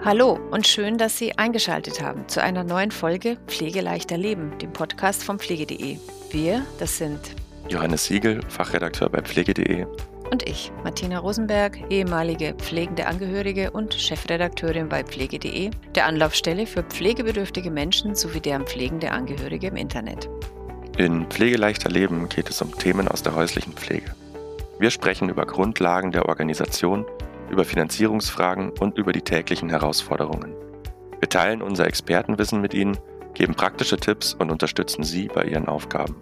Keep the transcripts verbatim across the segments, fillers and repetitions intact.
Hallo und schön, dass Sie eingeschaltet haben zu einer neuen Folge Pflegeleichter Leben, dem Podcast von pflege punkt de. Wir, das sind Johannes Siegel, Fachredakteur bei pflege punkt de. Und ich, Martina Rosenberg, ehemalige pflegende Angehörige und Chefredakteurin bei pflege punkt de, der Anlaufstelle für pflegebedürftige Menschen sowie deren pflegende Angehörige im Internet. In Pflegeleichter Leben geht es um Themen aus der häuslichen Pflege. Wir sprechen über Grundlagen der Organisation, über Finanzierungsfragen und über die täglichen Herausforderungen. Wir teilen unser Expertenwissen mit Ihnen, geben praktische Tipps und unterstützen Sie bei Ihren Aufgaben.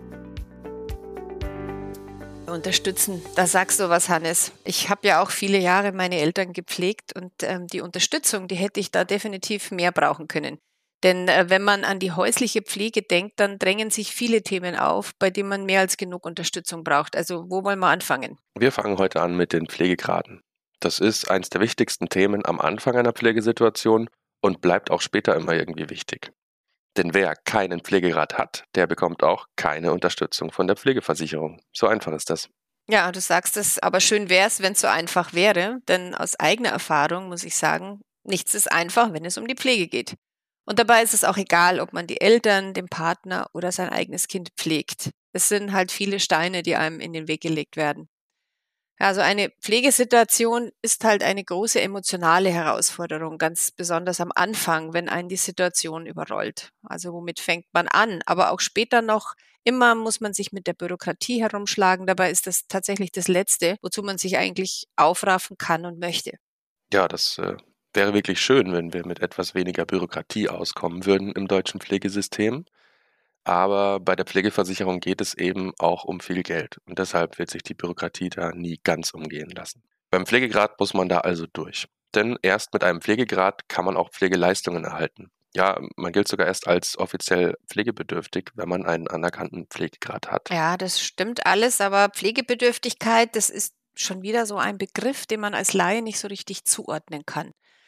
Unterstützen, da sagst du was, Hannes. Ich habe ja auch viele Jahre meine Eltern gepflegt und ähm, die Unterstützung, die hätte ich da definitiv mehr brauchen können. Denn äh, wenn man an die häusliche Pflege denkt, dann drängen sich viele Themen auf, bei denen man mehr als genug Unterstützung braucht. Also wo wollen wir anfangen? Wir fangen heute an mit den Pflegegraden. Das ist eines der wichtigsten Themen am Anfang einer Pflegesituation und bleibt auch später immer irgendwie wichtig. Denn wer keinen Pflegegrad hat, der bekommt auch keine Unterstützung von der Pflegeversicherung. So einfach ist das. Ja, du sagst es, aber schön wäre es, wenn es so einfach wäre, denn aus eigener Erfahrung muss ich sagen, nichts ist einfach, wenn es um die Pflege geht. Und dabei ist es auch egal, ob man die Eltern, den Partner oder sein eigenes Kind pflegt. Es sind halt viele Steine, die einem in den Weg gelegt werden. Ja, also eine Pflegesituation ist halt eine große emotionale Herausforderung, ganz besonders am Anfang, wenn einen die Situation überrollt. Also womit fängt man an? Aber auch später noch, immer muss man sich mit der Bürokratie herumschlagen. Dabei ist das tatsächlich das Letzte, wozu man sich eigentlich aufraffen kann und möchte. Ja, das äh, wäre wirklich schön, wenn wir mit etwas weniger Bürokratie auskommen würden im deutschen Pflegesystem. Aber bei der Pflegeversicherung geht es eben auch um viel Geld und deshalb wird sich die Bürokratie da nie ganz umgehen lassen. Beim Pflegegrad muss man da also durch. Denn erst mit einem Pflegegrad kann man auch Pflegeleistungen erhalten. Ja, man gilt sogar erst als offiziell pflegebedürftig, wenn man einen anerkannten Pflegegrad hat. Ja, das stimmt alles, aber Pflegebedürftigkeit, das ist schon wieder so ein Begriff, den man als Laie nicht so richtig zuordnen kann.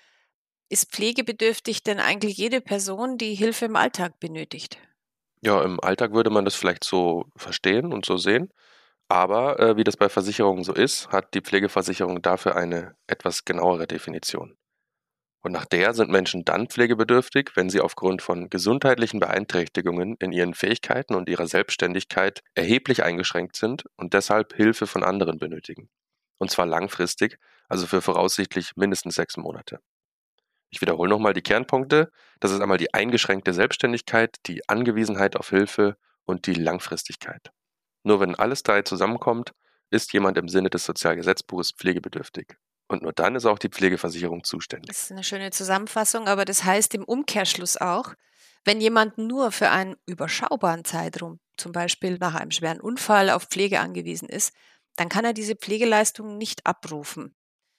Ist pflegebedürftig denn eigentlich jede Person, die Hilfe im Alltag benötigt? Ja, im Alltag würde man das vielleicht so verstehen und so sehen. Aber äh, wie das bei Versicherungen so ist, hat die Pflegeversicherung dafür eine etwas genauere Definition. Und nach der sind Menschen dann pflegebedürftig, wenn sie aufgrund von gesundheitlichen Beeinträchtigungen in ihren Fähigkeiten und ihrer Selbstständigkeit erheblich eingeschränkt sind und deshalb Hilfe von anderen benötigen. Und zwar langfristig, also für voraussichtlich mindestens sechs Monate. Ich wiederhole nochmal die Kernpunkte. Das ist einmal die eingeschränkte Selbstständigkeit, die Angewiesenheit auf Hilfe und die Langfristigkeit. Nur wenn alles drei zusammenkommt, ist jemand im Sinne des Sozialgesetzbuches pflegebedürftig. Und nur dann ist auch die Pflegeversicherung zuständig. Das ist eine schöne Zusammenfassung, aber das heißt im Umkehrschluss auch, wenn jemand nur für einen überschaubaren Zeitraum, zum Beispiel nach einem schweren Unfall, auf Pflege angewiesen ist, dann kann er diese Pflegeleistungen nicht abrufen.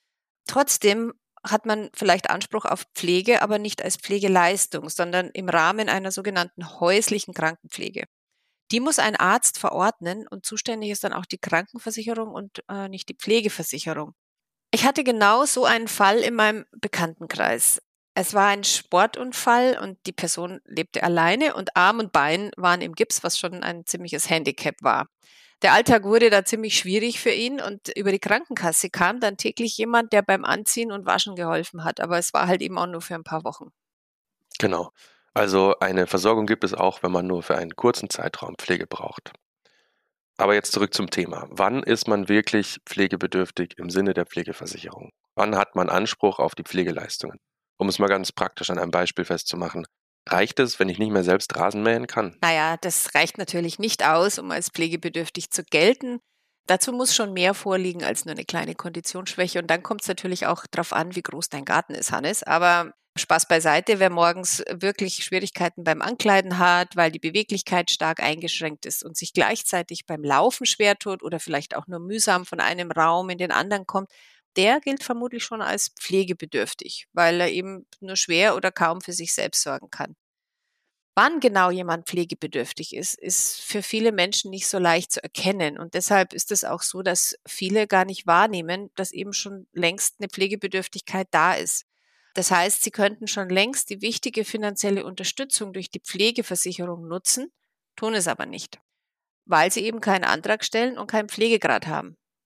Trotzdem hat man vielleicht Anspruch auf Pflege, aber nicht als Pflegeleistung, sondern im Rahmen einer sogenannten häuslichen Krankenpflege. Die muss ein Arzt verordnen und zuständig ist dann auch die Krankenversicherung und äh, nicht die Pflegeversicherung. Ich hatte genau so einen Fall in meinem Bekanntenkreis. Es war ein Sportunfall und die Person lebte alleine und Arm und Bein waren im Gips, was schon ein ziemliches Handicap war. Der Alltag wurde da ziemlich schwierig für ihn und über die Krankenkasse kam dann täglich jemand, der beim Anziehen und Waschen geholfen hat. Aber es war halt eben auch nur für ein paar Wochen. Genau. Also eine Versorgung gibt es auch, wenn man nur für einen kurzen Zeitraum Pflege braucht. Aber jetzt zurück zum Thema. Wann ist man wirklich pflegebedürftig im Sinne der Pflegeversicherung? Wann hat man Anspruch auf die Pflegeleistungen? Um es mal ganz praktisch an einem Beispiel festzumachen. Reicht es, wenn ich nicht mehr selbst Rasen mähen kann? Naja, das reicht natürlich nicht aus, um als pflegebedürftig zu gelten. Dazu muss schon mehr vorliegen als nur eine kleine Konditionsschwäche. Und dann kommt es natürlich auch darauf an, wie groß dein Garten ist, Hannes. Aber Spaß beiseite, wer morgens wirklich Schwierigkeiten beim Ankleiden hat, weil die Beweglichkeit stark eingeschränkt ist und sich gleichzeitig beim Laufen schwer tut oder vielleicht auch nur mühsam von einem Raum in den anderen kommt, der gilt vermutlich schon als pflegebedürftig, weil er eben nur schwer oder kaum für sich selbst sorgen kann. Wann genau jemand pflegebedürftig ist, ist für viele Menschen nicht so leicht zu erkennen. Und deshalb ist es auch so, dass viele gar nicht wahrnehmen, dass eben schon längst eine Pflegebedürftigkeit da ist. Das heißt, sie könnten schon längst die wichtige finanzielle Unterstützung durch die Pflegeversicherung nutzen, tun es aber nicht, weil sie eben keinen Antrag stellen und keinen Pflegegrad haben.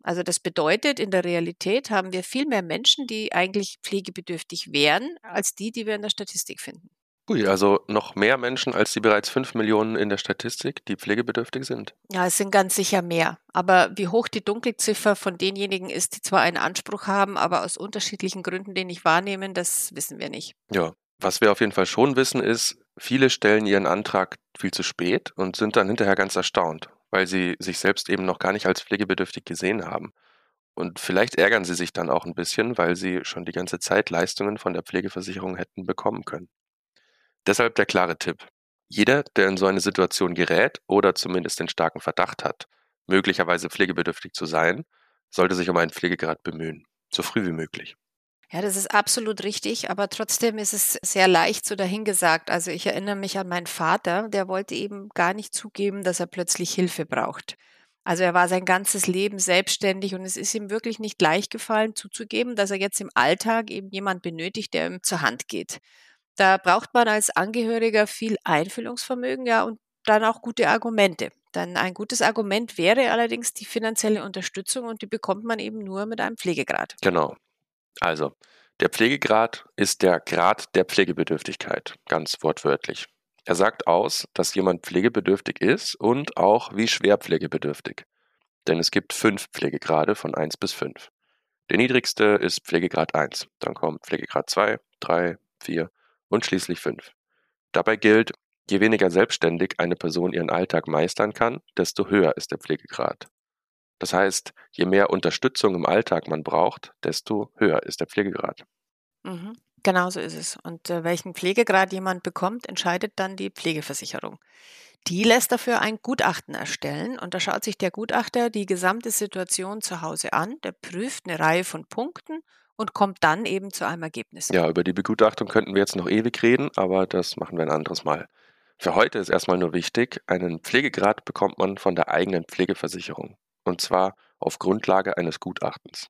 Also das bedeutet, in der Realität haben wir viel mehr Menschen, die eigentlich pflegebedürftig wären, als die, die wir in der Statistik finden. Ui, also noch mehr Menschen als die bereits fünf Millionen in der Statistik, die pflegebedürftig sind. Ja, es sind ganz sicher mehr. Aber wie hoch die Dunkelziffer von denjenigen ist, die zwar einen Anspruch haben, aber aus unterschiedlichen Gründen den nicht wahrnehmen, das wissen wir nicht. Ja, was wir auf jeden Fall schon wissen ist, viele stellen ihren Antrag viel zu spät und sind dann hinterher ganz erstaunt, weil sie sich selbst eben noch gar nicht als pflegebedürftig gesehen haben. Und vielleicht ärgern sie sich dann auch ein bisschen, weil sie schon die ganze Zeit Leistungen von der Pflegeversicherung hätten bekommen können. Deshalb der klare Tipp. Jeder, der in so eine Situation gerät oder zumindest den starken Verdacht hat, möglicherweise pflegebedürftig zu sein, sollte sich um einen Pflegegrad bemühen. So früh wie möglich. Ja, das ist absolut richtig, aber trotzdem ist es sehr leicht so dahingesagt. Also ich erinnere mich an meinen Vater, der wollte eben gar nicht zugeben, dass er plötzlich Hilfe braucht. Also er war sein ganzes Leben selbstständig und es ist ihm wirklich nicht leicht gefallen zuzugeben, dass er jetzt im Alltag eben jemand benötigt, der ihm zur Hand geht. Da braucht man als Angehöriger viel Einfühlungsvermögen, ja, und dann auch gute Argumente. Dann ein gutes Argument wäre allerdings die finanzielle Unterstützung und die bekommt man eben nur mit einem Pflegegrad. Genau. Also, der Pflegegrad ist der Grad der Pflegebedürftigkeit, ganz wortwörtlich. Er sagt aus, dass jemand pflegebedürftig ist und auch wie schwer pflegebedürftig. Denn es gibt fünf Pflegegrade von eins bis fünf. Der niedrigste ist Pflegegrad eins, dann kommt Pflegegrad zwei, drei, vier und schließlich fünf. Dabei gilt, je weniger selbstständig eine Person ihren Alltag meistern kann, desto höher ist der Pflegegrad. Das heißt, je mehr Unterstützung im Alltag man braucht, desto höher ist der Pflegegrad. Mhm. Genau so ist es. Und äh, welchen Pflegegrad jemand bekommt, entscheidet dann die Pflegeversicherung. Die lässt dafür ein Gutachten erstellen und da schaut sich der Gutachter die gesamte Situation zu Hause an, der prüft eine Reihe von Punkten und kommt dann eben zu einem Ergebnis. Ja, über die Begutachtung könnten wir jetzt noch ewig reden, aber das machen wir ein anderes Mal. Für heute ist erstmal nur wichtig, einen Pflegegrad bekommt man von der eigenen Pflegeversicherung. Und zwar auf Grundlage eines Gutachtens.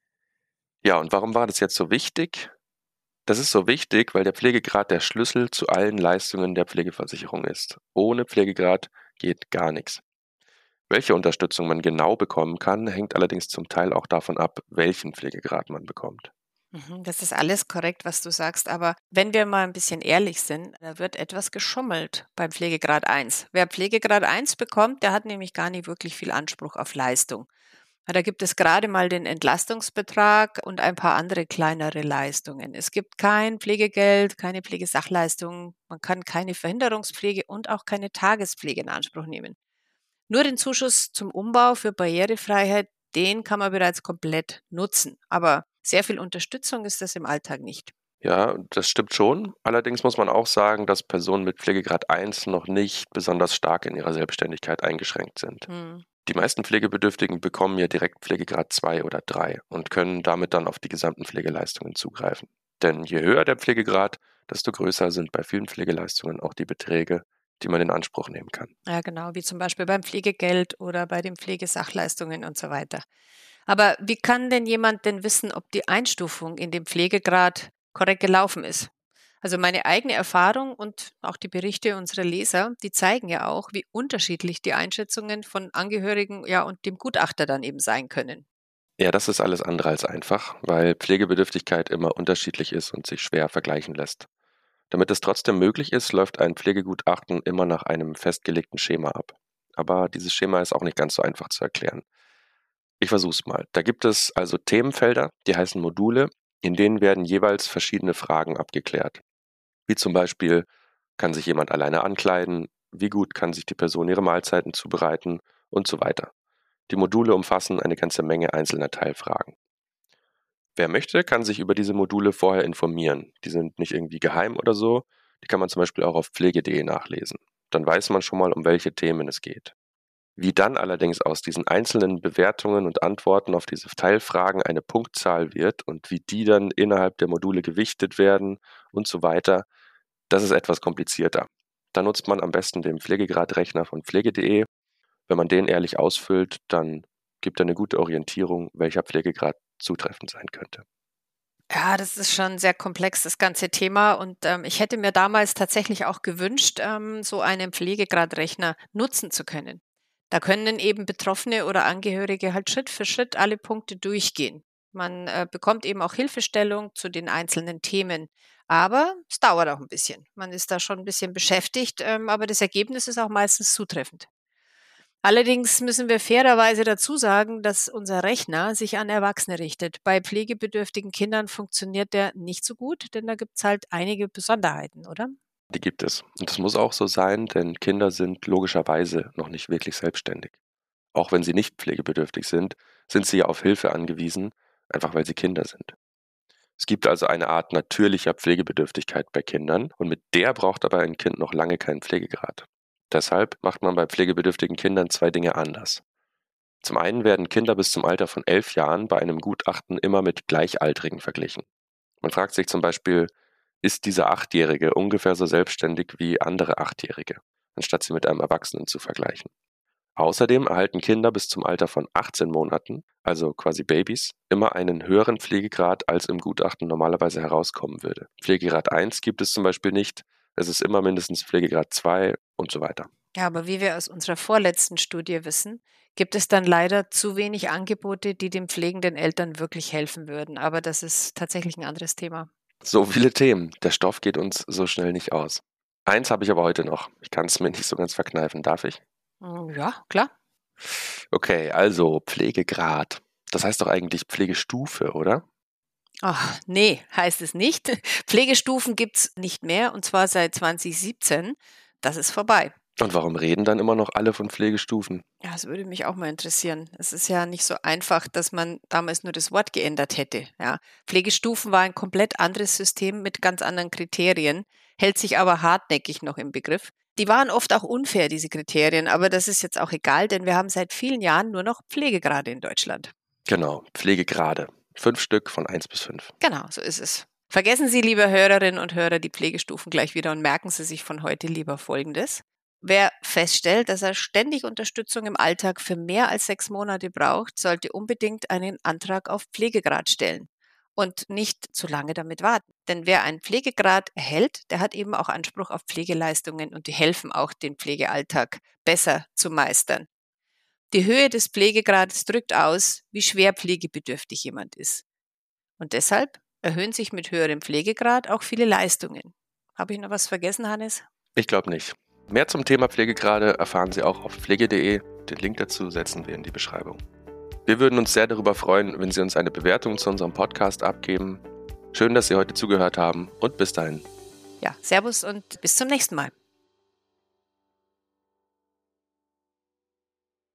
Ja, und warum war das jetzt so wichtig? Das ist so wichtig, weil der Pflegegrad der Schlüssel zu allen Leistungen der Pflegeversicherung ist. Ohne Pflegegrad geht gar nichts. Welche Unterstützung man genau bekommen kann, hängt allerdings zum Teil auch davon ab, welchen Pflegegrad man bekommt. Mhm, das ist alles korrekt, was du sagst, aber wenn wir mal ein bisschen ehrlich sind, da wird etwas geschummelt beim Pflegegrad eins. Wer Pflegegrad eins bekommt, der hat nämlich gar nicht wirklich viel Anspruch auf Leistung. Ja, da gibt es gerade mal den Entlastungsbetrag und ein paar andere kleinere Leistungen. Es gibt kein Pflegegeld, keine Pflegesachleistungen, man kann keine Verhinderungspflege und auch keine Tagespflege in Anspruch nehmen. Nur den Zuschuss zum Umbau für Barrierefreiheit, den kann man bereits komplett nutzen. Aber sehr viel Unterstützung ist das im Alltag nicht. Ja, das stimmt schon. Allerdings muss man auch sagen, dass Personen mit Pflegegrad eins noch nicht besonders stark in ihrer Selbstständigkeit eingeschränkt sind. Hm. Die meisten Pflegebedürftigen bekommen ja direkt Pflegegrad zwei oder drei und können damit dann auf die gesamten Pflegeleistungen zugreifen. Denn je höher der Pflegegrad, desto größer sind bei vielen Pflegeleistungen auch die Beträge, die man in Anspruch nehmen kann. Ja, genau, wie zum Beispiel beim Pflegegeld oder bei den Pflegesachleistungen und so weiter. Aber wie kann denn jemand denn wissen, ob die Einstufung in dem Pflegegrad korrekt gelaufen ist? Also meine eigene Erfahrung und auch die Berichte unserer Leser, die zeigen ja auch, wie unterschiedlich die Einschätzungen von Angehörigen, ja, und dem Gutachter dann eben sein können. Ja, das ist alles andere als einfach, weil Pflegebedürftigkeit immer unterschiedlich ist und sich schwer vergleichen lässt. Damit es trotzdem möglich ist, läuft ein Pflegegutachten immer nach einem festgelegten Schema ab. Aber dieses Schema ist auch nicht ganz so einfach zu erklären. Ich versuch's mal. Da gibt es also Themenfelder, die heißen Module, in denen werden jeweils verschiedene Fragen abgeklärt. Wie zum Beispiel, kann sich jemand alleine ankleiden? Wie gut kann sich die Person ihre Mahlzeiten zubereiten? Und so weiter. Die Module umfassen eine ganze Menge einzelner Teilfragen. Wer möchte, kann sich über diese Module vorher informieren. Die sind nicht irgendwie geheim oder so. Die kann man zum Beispiel auch auf pflege punkt de nachlesen. Dann weiß man schon mal, um welche Themen es geht. Wie dann allerdings aus diesen einzelnen Bewertungen und Antworten auf diese Teilfragen eine Punktzahl wird und wie die dann innerhalb der Module gewichtet werden und so weiter, das ist etwas komplizierter. Da nutzt man am besten den Pflegegradrechner von pflege punkt de. Wenn man den ehrlich ausfüllt, dann gibt er eine gute Orientierung, welcher Pflegegrad zutreffend sein könnte. Ja, das ist schon sehr komplex, das ganze Thema. Und ähm, ich hätte mir damals tatsächlich auch gewünscht, ähm, so einen Pflegegradrechner nutzen zu können. Da können eben Betroffene oder Angehörige halt Schritt für Schritt alle Punkte durchgehen. Man äh, bekommt eben auch Hilfestellung zu den einzelnen Themen. Aber es dauert auch ein bisschen. Man ist da schon ein bisschen beschäftigt, ähm, aber das Ergebnis ist auch meistens zutreffend. Allerdings müssen wir fairerweise dazu sagen, dass unser Rechner sich an Erwachsene richtet. Bei pflegebedürftigen Kindern funktioniert der nicht so gut, denn da gibt es halt einige Besonderheiten, oder? Die gibt es. Und das muss auch so sein, denn Kinder sind logischerweise noch nicht wirklich selbstständig. Auch wenn sie nicht pflegebedürftig sind, sind sie ja auf Hilfe angewiesen, einfach weil sie Kinder sind. Es gibt also eine Art natürlicher Pflegebedürftigkeit bei Kindern und mit der braucht aber ein Kind noch lange keinen Pflegegrad. Deshalb macht man bei pflegebedürftigen Kindern zwei Dinge anders. Zum einen werden Kinder bis zum Alter von elf Jahren bei einem Gutachten immer mit Gleichaltrigen verglichen. Man fragt sich zum Beispiel, ist dieser Achtjährige ungefähr so selbstständig wie andere Achtjährige, anstatt sie mit einem Erwachsenen zu vergleichen. Außerdem erhalten Kinder bis zum Alter von achtzehn Monaten, also quasi Babys, immer einen höheren Pflegegrad, als im Gutachten normalerweise herauskommen würde. Pflegegrad eins gibt es zum Beispiel nicht, es ist immer mindestens Pflegegrad zwei und so weiter. Ja, aber wie wir aus unserer vorletzten Studie wissen, gibt es dann leider zu wenig Angebote, die den pflegenden Eltern wirklich helfen würden. Aber das ist tatsächlich ein anderes Thema. So viele Themen, der Stoff geht uns so schnell nicht aus. Eins habe ich aber heute noch, ich kann es mir nicht so ganz verkneifen, darf ich? Ja, klar. Okay, also Pflegegrad. Das heißt doch eigentlich Pflegestufe, oder? Ach, nee, heißt es nicht. Pflegestufen gibt's nicht mehr, und zwar seit zwanzig siebzehn. Das ist vorbei. Und warum reden dann immer noch alle von Pflegestufen? Ja, das würde mich auch mal interessieren. Es ist ja nicht so einfach, dass man damals nur das Wort geändert hätte. Ja. Pflegestufen war ein komplett anderes System mit ganz anderen Kriterien, hält sich aber hartnäckig noch im Begriff. Die waren oft auch unfair, diese Kriterien, aber das ist jetzt auch egal, denn wir haben seit vielen Jahren nur noch Pflegegrade in Deutschland. Genau, Pflegegrade. Fünf Stück von eins bis fünf. Genau, so ist es. Vergessen Sie, liebe Hörerinnen und Hörer, die Pflegestufen gleich wieder und merken Sie sich von heute lieber Folgendes. Wer feststellt, dass er ständig Unterstützung im Alltag für mehr als sechs Monate braucht, sollte unbedingt einen Antrag auf Pflegegrad stellen und nicht zu lange damit warten. Denn wer einen Pflegegrad erhält, der hat eben auch Anspruch auf Pflegeleistungen und die helfen auch, den Pflegealltag besser zu meistern. Die Höhe des Pflegegrades drückt aus, wie schwer pflegebedürftig jemand ist. Und deshalb erhöhen sich mit höherem Pflegegrad auch viele Leistungen. Habe ich noch was vergessen, Hannes? Ich glaube nicht. Mehr zum Thema Pflegegrade erfahren Sie auch auf pflege punkt de. Den Link dazu setzen wir in die Beschreibung. Wir würden uns sehr darüber freuen, wenn Sie uns eine Bewertung zu unserem Podcast abgeben. Schön, dass Sie heute zugehört haben und bis dahin. Ja, Servus und bis zum nächsten Mal.